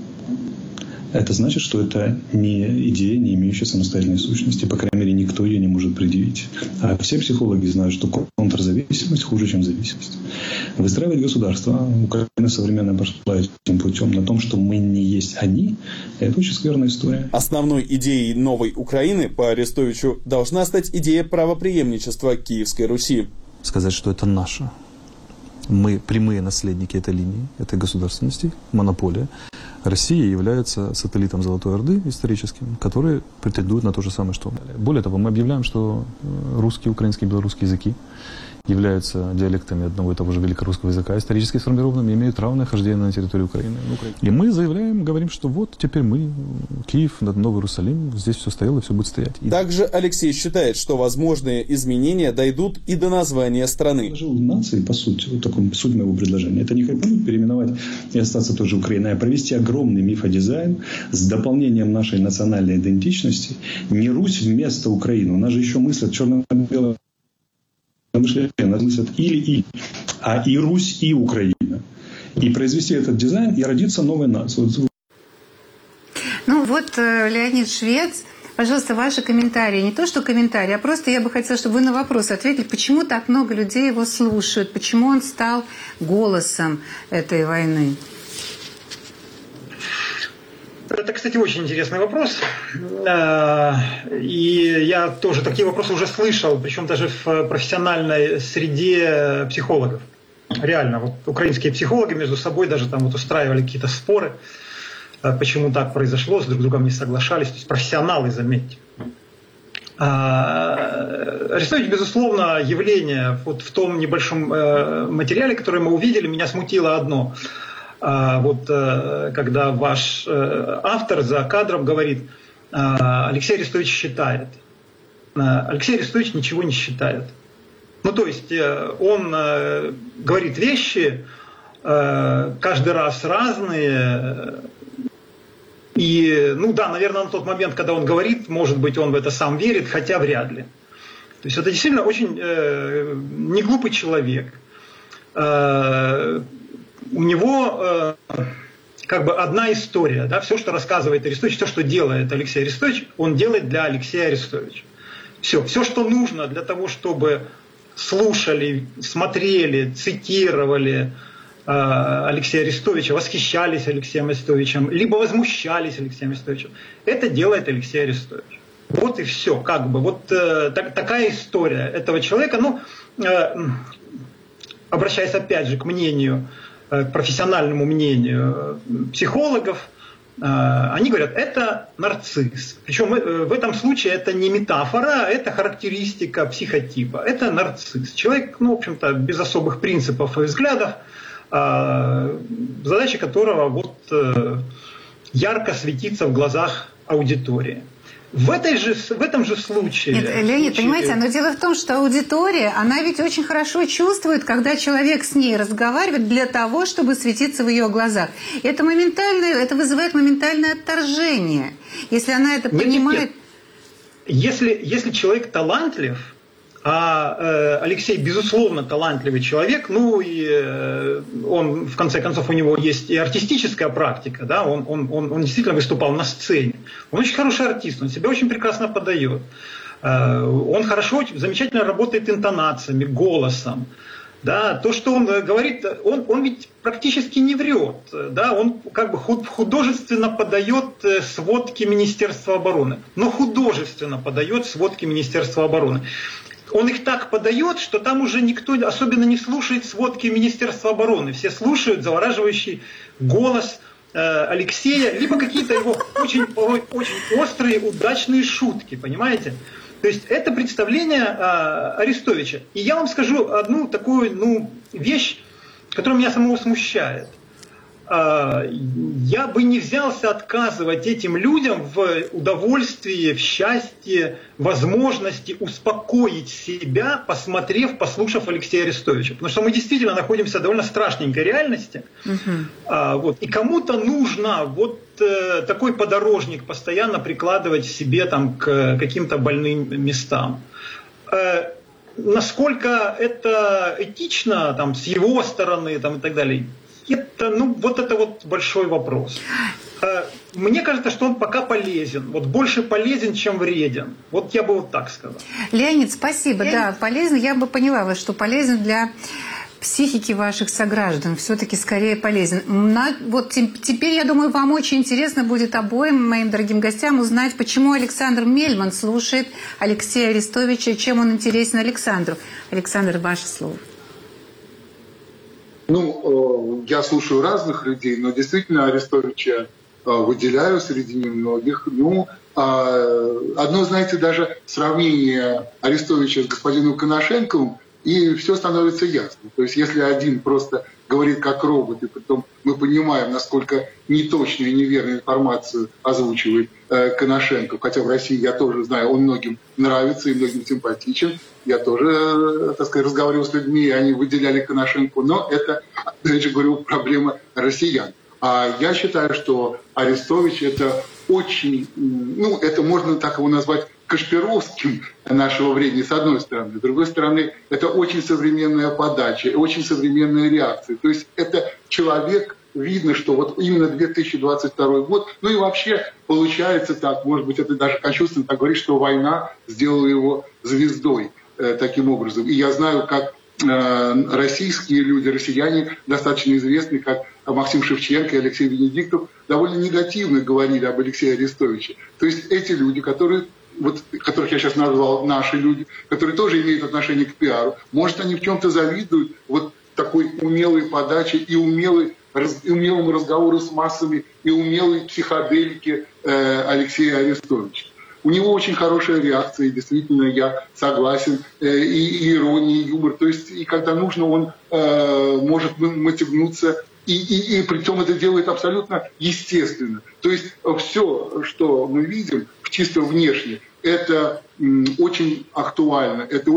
Это значит, что это не идея, не имеющая самостоятельной сущности. По крайней мере, никто ее не может предъявить. А все психологи знают, что контрзависимость хуже, чем зависимость. Выстраивать государство, Украина современная пошла этим путем, на том, что мы не есть они, это очень скверная история. Основной идеей новой Украины по Арестовичу должна стать идея правопреемничества Киевской Руси. Сказать, что это наше. Мы прямые наследники этой линии, этой государственности, монополия. Россия является сателлитом Золотой Орды историческим, который претендует на то же самое, что. Более того, мы объявляем, что русский, украинский, белорусский языки являются диалектами одного и того же великорусского языка, исторически сформированными, имеют равное хождение на территории Украины. И мы заявляем, говорим, что вот теперь мы, Киев, Новый Иерусалим, здесь все стояло, все будет стоять. Также Алексей считает, что возможные изменения дойдут и до названия страны. Предложил нации, по сути, вот такой суть моего предложения. Это не хотят переименовать и остаться той же Украиной, а провести огромный мифодизайн с дополнением нашей национальной идентичности. Не Русь вместо Украины. У нас же еще мыслят черно-белое мышление, мыслят или, а и Русь, и Украина. И произвести этот дизайн, и родиться новой нацией. Ну вот, Леонид Швец, пожалуйста, ваши комментарии. Не то, что комментарии, а просто я бы хотела, чтобы вы на вопрос ответили, почему так много людей его слушают, почему он стал голосом этой войны. Это, кстати, очень интересный вопрос. И я тоже такие вопросы уже слышал, причем даже в профессиональной среде психологов. Реально, вот украинские психологи между собой даже там вот устраивали какие-то споры, почему так произошло, с друг другом не соглашались. То есть профессионалы, заметьте. Арестович, безусловно, явление. Вот в том небольшом материале, который мы увидели, меня смутило одно. Вот когда ваш автор за кадром говорит, Алексей Арестович считает. Алексей Арестович ничего не считает. Ну, то есть он говорит вещи каждый раз разные. И, ну да, наверное, на тот момент, когда он говорит, может быть, он в это сам верит, хотя вряд ли. То есть это действительно очень неглупый человек. У него как бы одна история. Да? Все, что рассказывает Арестович, все, что делает Алексей Арестович, он делает для Алексея Арестовича. Все, что нужно для того, чтобы слушали, смотрели, цитировали Алексея Арестовича, восхищались Алексеем Арестовичем, либо возмущались Алексеем Арестовичем. Это делает Алексей Арестович. Вот и все, как бы. Вот такая история этого человека. Ну, обращаясь опять же к мнению, к профессиональному мнению психологов, они говорят, это нарцисс. Причем в этом случае это не метафора, а это характеристика психотипа. Это нарцисс. Человек, ну, в общем-то, без особых принципов и взглядов, задача которого вот ярко светится в глазах аудитории. В этом же случае... Нет, Леонид, понимаете, но дело в том, что аудитория, она ведь очень хорошо чувствует, когда человек с ней разговаривает для того, чтобы светиться в ее глазах. Это вызывает моментальное отторжение. Если она это понимает... Если человек талантлив, а Алексей, безусловно, талантливый человек, ну и он, в конце концов, у него есть и артистическая практика, да, он действительно выступал на сцене. Он очень хороший артист, он себя очень прекрасно подает. Он хорошо, замечательно работает интонациями, голосом. Да, то, что он говорит, он ведь практически не врет. Да, он как бы художественно подает сводки Министерства обороны. Но художественно подает сводки Министерства обороны. Он их так подает, что там уже никто особенно не слушает сводки Министерства обороны. Все слушают завораживающий голос Алексея, либо какие-то его очень острые, удачные шутки, понимаете? То есть это представление Арестовича. И я вам скажу одну такую вещь, которая меня самого смущает. Я бы не взялся отказывать этим людям в удовольствии, в счастье, возможности успокоить себя, послушав Алексея Арестовича. Потому что мы действительно находимся в довольно страшненькой реальности. И кому-то нужно вот такой подорожник постоянно прикладывать себе там, к каким-то больным местам. Насколько это этично там, с его стороны там, и так далее, это большой вопрос. Мне кажется, что он пока полезен. Вот больше полезен, чем вреден. Вот я бы вот так сказал. Леонид, спасибо. Да, полезен. Я бы поняла вас, что полезен для психики ваших сограждан. Все-таки скорее полезен. Вот теперь, я думаю, вам очень интересно будет обоим моим дорогим гостям узнать, почему Александр Мельман слушает Алексея Арестовича, чем он интересен Александру. Александр, ваше слово. Я слушаю разных людей, но действительно Арестовича выделяю среди немногих. Одно, знаете, даже сравнение Арестовича с господином Коношенковым, и все становится ясно. То есть если один просто говорит как робот, и потом мы понимаем, насколько неточную и неверную информацию озвучивает Коношенков, хотя в России, я тоже знаю, он многим нравится и многим симпатичен. Я тоже, так сказать, разговаривал с людьми, и они выделяли Коношенко, но это, опять же говорю, проблема россиян. А я считаю, что Арестович это очень, это можно так его назвать, Кашпировским нашего времени, с одной стороны. С другой стороны, это очень современная подача, очень современная реакция. То есть это человек, видно, что вот именно 2022 год, и вообще получается так, может быть, это даже кощунственно так говорить, что война сделала его звездой таким образом. И я знаю, как российские люди, россияне, достаточно известные, как Максим Шевченко и Алексей Венедиктов, довольно негативно говорили об Алексее Арестовиче. То есть эти люди, которых я сейчас назвал наши люди, которые тоже имеют отношение к пиару, может, они в чем-то завидуют вот такой умелой подаче и умелому разговору с массами и умелой психоделике Алексея Арестовича. У него очень хорошая реакция, и действительно я согласен, и ирония, и юмор. То есть, и когда нужно, он может мотивнуться, и притом это делает абсолютно естественно. То есть все, что мы видим чисто внешне, это очень актуально, это очень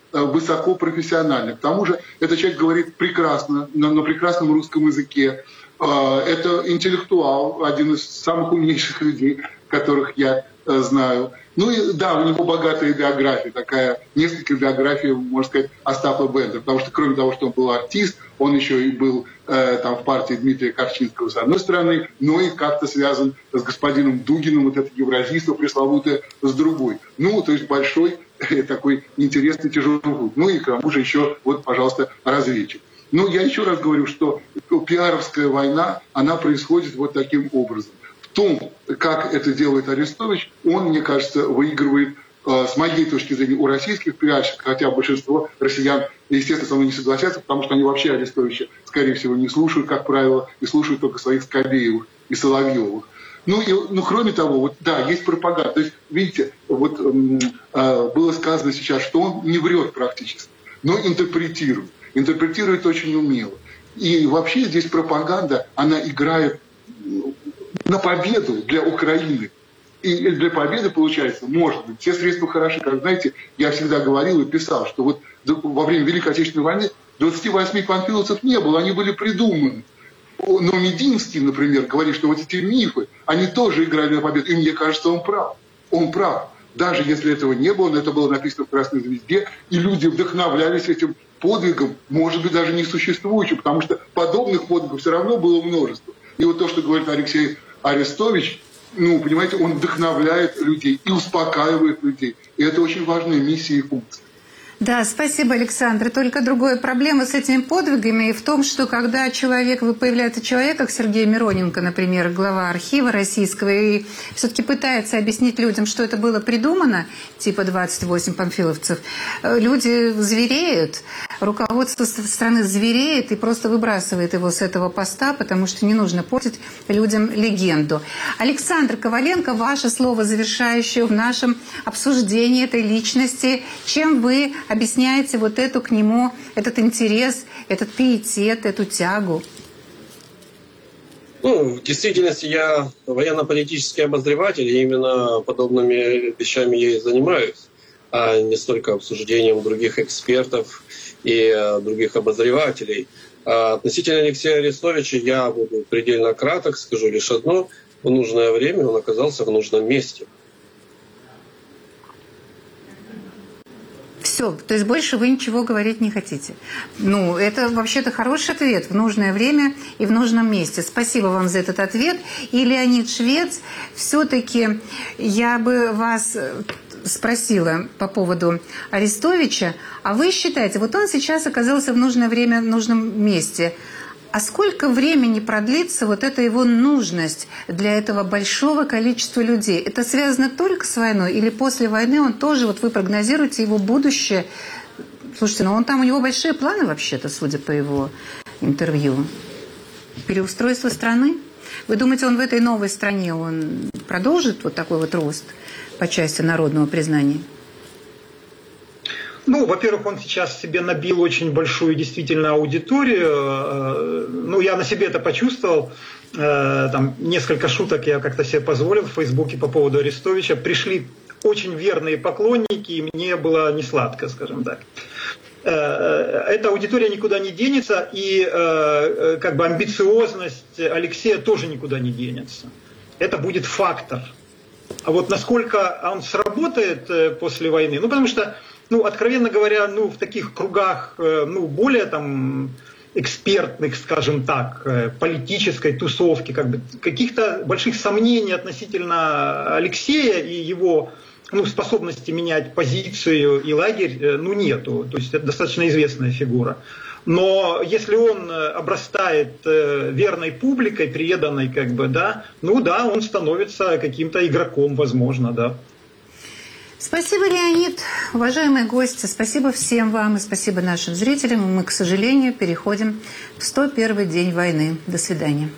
высокопрофессиональный. К тому же этот человек говорит прекрасно, на прекрасном русском языке. Это интеллектуал, один из самых умнейших людей, которых я знаю. Ну и да, у него богатая биография, такая, несколько биографий, можно сказать, Остапа Бендера, потому что кроме того, что он был артист, он еще и был там в партии Дмитрия Корчинского с одной стороны, но и как-то связан с господином Дугиным, вот это евразийство пресловутое, с другой. Ну, то есть большой такой интересный тяжелый путь. Ну и к тому же еще, вот, пожалуйста, разведчик. Ну, я еще раз говорю, что пиаровская война, она происходит вот таким образом. В том, как это делает Арестович, он, мне кажется, выигрывает, с моей точки зрения, у российских пиарщиков, хотя большинство россиян, естественно, со мной не согласятся, потому что они вообще Арестовича, скорее всего, не слушают, как правило, и слушают только своих Скобеевых и Соловьевых. Ну, кроме того, вот, да, есть пропаганда. То есть, видите, вот было сказано сейчас, что он не врет практически, но интерпретирует. Интерпретирует очень умело. И вообще здесь пропаганда, она играет на победу для Украины. И для победы, получается, может быть, все средства хороши. Как знаете, я всегда говорил и писал, что вот во время Великой Отечественной войны 28 панфиловцев не было, они были придуманы. Но Мединский, например, говорит, что вот эти мифы, они тоже играли на победу. И мне кажется, он прав. Он прав. Даже если этого не было, но это было написано в «Красной звезде», и люди вдохновлялись этим подвигом, может быть, даже не существующим, потому что подобных подвигов все равно было множество. И вот то, что говорит Алексей Арестович, ну, понимаете, он вдохновляет людей и успокаивает людей. И это очень важная миссия и функция. Да, спасибо, Александр. Только другая проблема с этими подвигами в том, что когда появляется человек, как Сергей Мироненко, например, глава архива российского, и все-таки пытается объяснить людям, что это было придумано, типа 28 панфиловцев, люди звереют, руководство страны звереет и просто выбрасывает его с этого поста, потому что не нужно портить людям легенду. Александр Коваленко, ваше слово завершающее в нашем обсуждении этой личности. Чем вы объясняете вот эту к нему, этот интерес, этот пиетет, эту тягу? Ну, в действительности я военно-политический обозреватель, и именно подобными вещами я и занимаюсь, а не столько обсуждением других экспертов и других обозревателей. Относительно Алексея Арестовича я буду предельно краток, скажу лишь одно. В нужное время он оказался в нужном месте. Все, то есть больше вы ничего говорить не хотите. Ну, это вообще-то хороший ответ. В нужное время и в нужном месте. Спасибо вам за этот ответ. И Леонид Швец, все-таки я бы вас спросила по поводу Арестовича. А вы считаете, вот он сейчас оказался в нужное время в нужном месте. А сколько времени продлится вот эта его нужность для этого большого количества людей? Это связано только с войной? Или после войны он тоже, вот вы прогнозируете его будущее? Слушайте, ну у него большие планы вообще-то, судя по его интервью. Переустройство страны? Вы думаете, он в этой новой стране он продолжит вот такой вот рост по части народного признания? Ну, во-первых, он сейчас себе набил очень большую действительно аудиторию. Ну, я на себе это почувствовал. Там несколько шуток я как-то себе позволил в Фейсбуке по поводу Арестовича. Пришли очень верные поклонники, и мне было не сладко, скажем так. Эта аудитория никуда не денется, и как бы амбициозность Алексея тоже никуда не денется. Это будет фактор. А вот насколько он сработает после войны, ну, потому что, ну, откровенно говоря, ну, в таких кругах, ну, более там экспертных, скажем так, политической тусовки, как бы каких-то больших сомнений относительно Алексея и его, ну, способности менять позицию и лагерь, ну, нету. То есть это достаточно известная фигура. Но если он обрастает верной публикой, преданной, как бы, да, ну да, он становится каким-то игроком, возможно, да. Спасибо, Леонид. Уважаемые гости, спасибо всем вам и спасибо нашим зрителям. Мы, к сожалению, переходим в 101-й день войны. До свидания.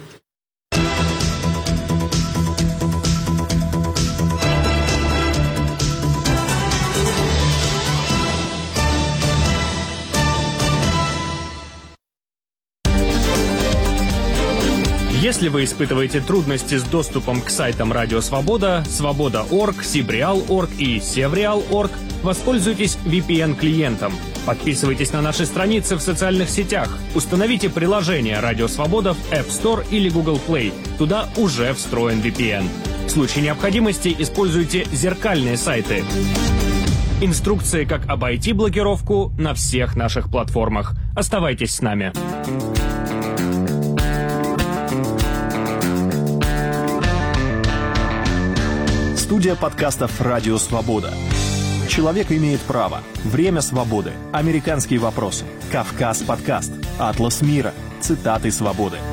Если вы испытываете трудности с доступом к сайтам Радио Свобода, Свобода.орг, Сибреал.орг и Севреал.орг, Воспользуйтесь VPN-клиентом. Подписывайтесь на наши страницы в социальных сетях. Установите приложение «Радио Свобода» в App Store или Google Play. Туда уже встроен VPN. В случае необходимости используйте зеркальные сайты. Инструкции, как обойти блокировку, на всех наших платформах. Оставайтесь с нами. Студия подкастов «Радио Свобода». «Человек имеет право», «Время свободы», «Американские вопросы», «Кавказ подкаст», «Атлас мира», «Цитаты свободы».